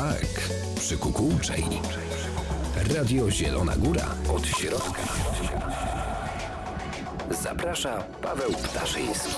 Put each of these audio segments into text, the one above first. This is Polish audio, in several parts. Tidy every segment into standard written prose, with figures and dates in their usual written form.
tak, przykukułczej. Radio Zielona Góra od środka. Zaprasza Paweł Ptaszyński.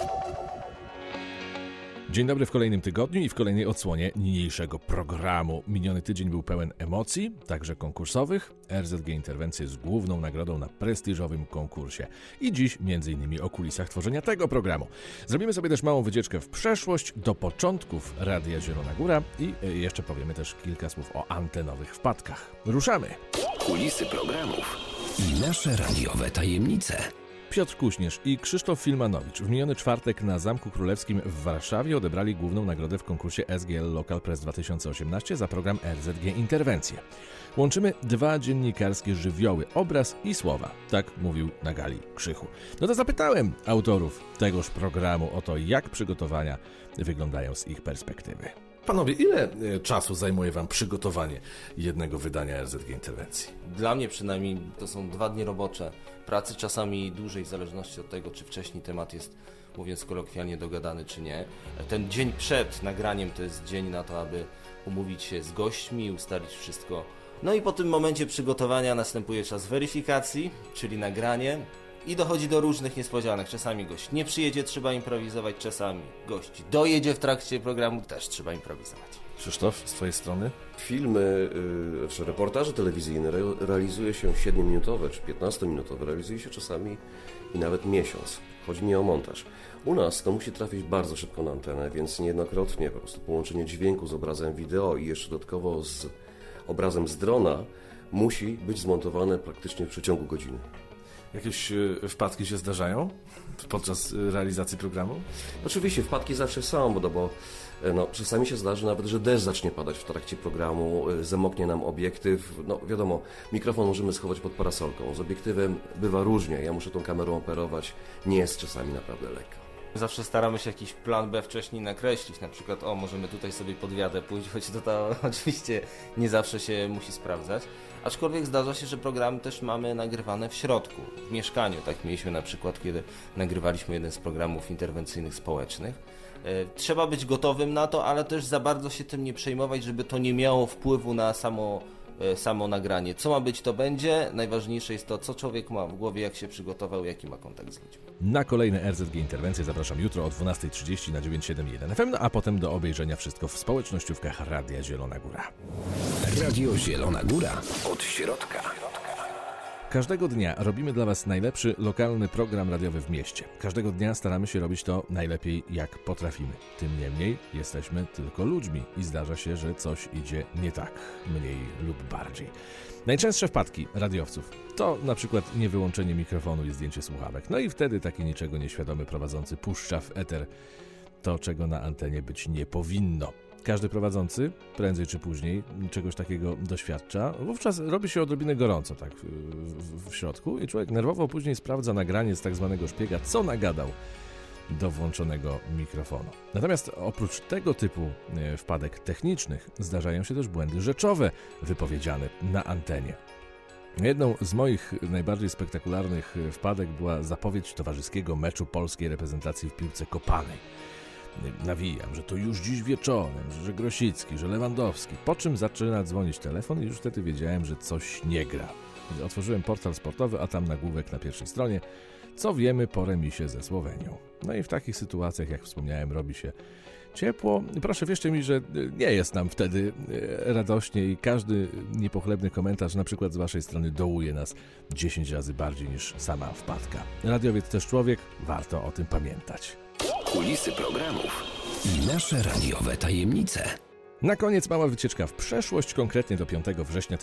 Dzień dobry w kolejnym tygodniu i w kolejnej odsłonie niniejszego programu. Miniony tydzień był pełen emocji, także konkursowych. RZG Interwencje z główną nagrodą na prestiżowym konkursie. I dziś m.in. o kulisach tworzenia tego programu. Zrobimy sobie też małą wycieczkę w przeszłość, do początków Radia Zielona Góra i jeszcze powiemy też kilka słów o antenowych wpadkach. Ruszamy! Kulisy programów i nasze radiowe tajemnice. Piotr Kuśnierz i Krzysztof Filmanowicz w miniony czwartek na Zamku Królewskim w Warszawie odebrali główną nagrodę w konkursie SGL Local Press 2018 za program RZG Interwencje. Łączymy dwa dziennikarskie żywioły, obraz i słowa. Tak mówił na gali Krzychu. No to zapytałem autorów tegoż programu o to, jak przygotowania wyglądają z ich perspektywy. Panowie, ile czasu zajmuje wam przygotowanie jednego wydania RZG Interwencji? Dla mnie przynajmniej to są 2 dni robocze pracy, czasami dłużej w zależności od tego, czy wcześniej temat jest, mówiąc kolokwialnie, dogadany, czy nie. Ten dzień przed nagraniem to jest dzień na to, aby umówić się z gośćmi, ustalić wszystko. No i po tym momencie przygotowania następuje czas weryfikacji, czyli nagranie. I dochodzi do różnych niespodzianek. Czasami gość nie przyjedzie, trzeba improwizować, czasami gość dojedzie w trakcie programu, też trzeba improwizować. Krzysztof, z twojej strony? Filmy, czy reportaże telewizyjne realizuje się 7-minutowe czy 15-minutowe, realizuje się czasami i nawet miesiąc. Chodzi mi o montaż. U nas to musi trafić bardzo szybko na antenę, więc niejednokrotnie po prostu połączenie dźwięku z obrazem wideo i jeszcze dodatkowo z obrazem z drona musi być zmontowane praktycznie w przeciągu godziny. Jakieś wpadki się zdarzają podczas realizacji programu? Oczywiście wpadki zawsze są, bo czasami się zdarzy nawet, że deszcz zacznie padać w trakcie programu, zamoknie nam obiektyw. No wiadomo, mikrofon możemy schować pod parasolką. Z obiektywem bywa różnie, ja muszę tą kamerą operować, nie jest czasami naprawdę lekko. Zawsze staramy się jakiś plan B wcześniej nakreślić, na przykład możemy tutaj sobie pod wiadę pójść, choć to oczywiście nie zawsze się musi sprawdzać. Aczkolwiek zdarza się, że programy też mamy nagrywane w środku, w mieszkaniu. Tak mieliśmy na przykład, kiedy nagrywaliśmy jeden z programów interwencyjnych społecznych. Trzeba być gotowym na to, ale też za bardzo się tym nie przejmować, żeby to nie miało wpływu na samo nagranie. Co ma być, to będzie. Najważniejsze jest to, co człowiek ma w głowie, jak się przygotował, jaki ma kontakt z ludźmi. Na kolejne RZG Interwencje zapraszam jutro o 12:30 na 971 FM, a potem do obejrzenia wszystko w społecznościówkach Radia Zielona Góra. Radio Zielona Góra od środka. Każdego dnia robimy dla Was najlepszy lokalny program radiowy w mieście. Każdego dnia staramy się robić to najlepiej, jak potrafimy. Tym niemniej jesteśmy tylko ludźmi i zdarza się, że coś idzie nie tak, mniej lub bardziej. Najczęstsze wpadki radiowców to na przykład niewyłączenie mikrofonu i zdjęcie słuchawek. No i wtedy taki niczego nieświadomy prowadzący puszcza w eter to, czego na antenie być nie powinno. Każdy prowadzący, prędzej czy później, czegoś takiego doświadcza. Wówczas robi się odrobinę gorąco tak w środku i człowiek nerwowo później sprawdza nagranie z tak zwanego szpiega, co nagadał do włączonego mikrofonu. Natomiast oprócz tego typu wpadek technicznych zdarzają się też błędy rzeczowe wypowiedziane na antenie. Jedną z moich najbardziej spektakularnych wpadek była zapowiedź towarzyskiego meczu polskiej reprezentacji w piłce kopanej. Nawijam, że to już dziś wieczorem, że Grosicki, że Lewandowski, po czym zaczyna dzwonić telefon i już wtedy wiedziałem, że coś nie gra. Otworzyłem portal sportowy, a tam nagłówek na pierwszej stronie: co wiemy po remisie ze Słowenią. No i w takich sytuacjach, jak wspomniałem, robi się ciepło. Proszę wierzcie mi, że nie jest nam wtedy radośnie i każdy niepochlebny komentarz, na przykład z waszej strony, dołuje nas 10 razy bardziej niż sama wpadka. Radiowiec też człowiek, warto o tym pamiętać. Kulisy programów i nasze radiowe tajemnice. Na koniec mała wycieczka w przeszłość, konkretnie do 5 września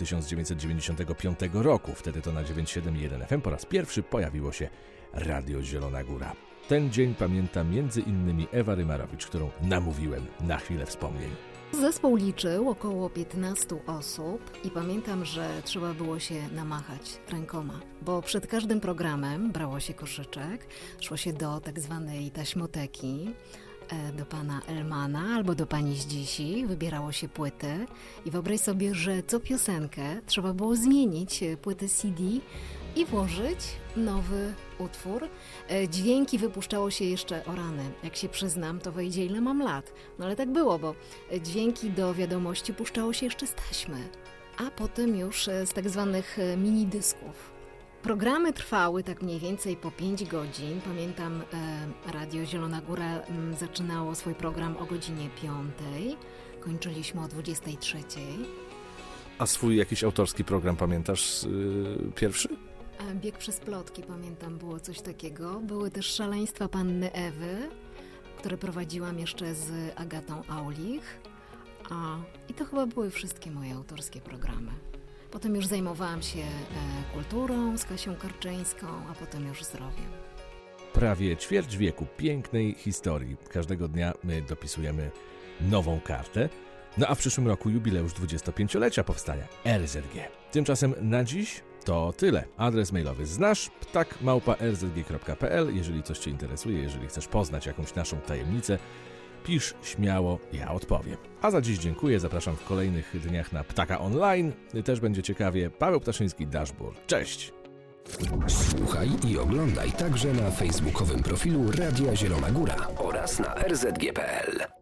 1995 roku. Wtedy to na 971 FM po raz pierwszy pojawiło się Radio Zielona Góra. Ten dzień pamięta m.in. Ewa Rymarowicz, którą namówiłem na chwilę wspomnień. Zespół liczył około 15 osób i pamiętam, że trzeba było się namachać rękoma, bo przed każdym programem brało się koszyczek, szło się do tak zwanej taśmoteki, do pana Elmana albo do pani Zdzisi, wybierało się płyty i wyobraź sobie, że co piosenkę trzeba było zmienić płytę CD i włożyć nowy utwór. Dźwięki wypuszczało się jeszcze o rany. Jak się przyznam, to wejdzie ile mam lat. No ale tak było, bo dźwięki do wiadomości puszczało się jeszcze z taśmy, a potem już z tak zwanych minidysków. Programy trwały tak mniej więcej po 5 godzin. Pamiętam, Radio Zielona Góra zaczynało swój program o godzinie 5. Kończyliśmy o 23. A swój jakiś autorski program pamiętasz pierwszy? Bieg przez plotki, pamiętam, było coś takiego. Były też Szaleństwa Panny Ewy, które prowadziłam jeszcze z Agatą Aulich. I to chyba były wszystkie moje autorskie programy. Potem już zajmowałam się kulturą z Kasią Karczyńską, a potem już zdrowiem. Prawie ćwierć wieku pięknej historii. Każdego dnia my dopisujemy nową kartę. No a w przyszłym roku jubileusz 25-lecia powstania RZG. Tymczasem na dziś to tyle. Adres mailowy znasz, ptak@rzg.pl. Jeżeli coś Cię interesuje, jeżeli chcesz poznać jakąś naszą tajemnicę, pisz śmiało, ja odpowiem. A za dziś dziękuję, zapraszam w kolejnych dniach na Ptaka Online. Też będzie ciekawie. Paweł Ptaszyński, Dashboard. Cześć! Słuchaj i oglądaj także na facebookowym profilu Radia Zielona Góra oraz na rzg.pl.